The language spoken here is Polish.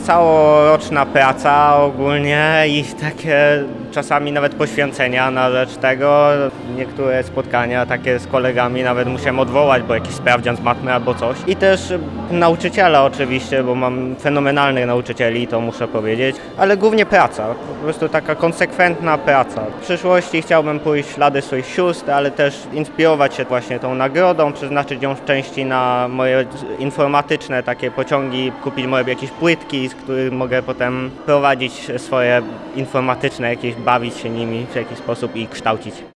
całoroczna praca ogólnie i takie czasami nawet poświęcenia na rzecz tego. Niektóre spotkania takie z kolegami nawet musiałem odwołać, bo jakiś sprawdzian z matmy albo coś. I też nauczyciela oczywiście, bo mam fenomenalnych nauczycieli, to muszę powiedzieć, ale głównie praca, po prostu taka konsekwentna praca. W przyszłości chciałbym pójść w ślady swoich sióstr, ale też inspirować się właśnie tą nagrodą, przeznaczyć ją w części na moje informatyczne takie pociągi, kupić może jakieś płytki, z których mogę potem prowadzić swoje informatyczne, jakieś bawić się nimi w jakiś sposób i kształcić.